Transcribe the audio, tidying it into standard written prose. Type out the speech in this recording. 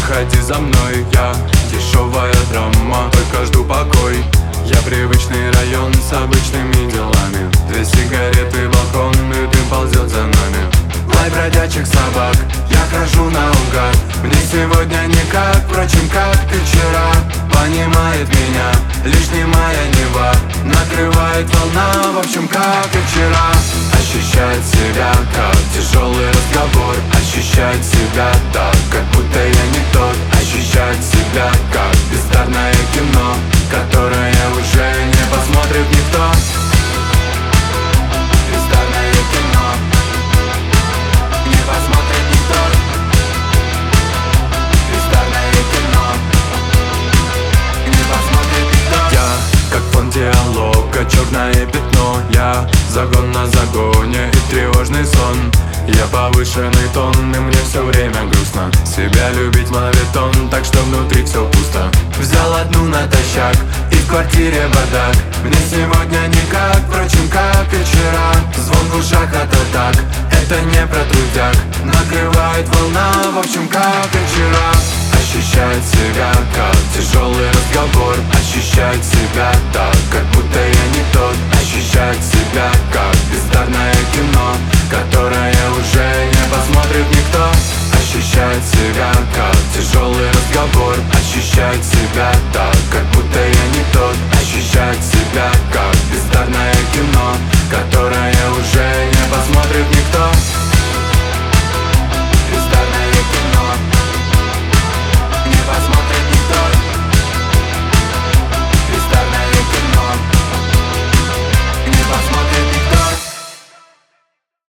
приходи за мной. Я дешевая драма, только жду покой. Я привычный район с обычными делами. 2 сигареты, балкон, и дым ползет за нами. Лай бродячих собак, я хожу наугад. Мне сегодня никак, впрочем, как и вчера. Понимает меня лишь немая Нева. Накрывает волна, в общем, как и вчера. Ощущать себя, как тяжелый разговор. Ощущать себя так, как будто я не тот. Ощущать себя, как бездарное кино, которое уже не посмотрит никто. Бездарное кино не посмотрит никто. Бездарное кино не посмотрит никто. Я как фон диалога, черное пятно. Я загон на загоне и тревожный сон. Я повышенный тон, и мне все время грустно. Себя любить мавитон, так что внутри все пусто. Взял одну натощак, и в квартире бардак. Мне сегодня никак, впрочем, как и вчера. Звон в ушах, это так, это не про трудяк. Накрывает волна, в общем, как и вчера. Ощущать себя, как тяжелый разговор. Ощущать себя так, как будто я не тот. Ощущать себя, как бездарное кино, которое уже не посмотрит никто. Ощущать себя, как тяжелый разговор. Ощущать себя так, как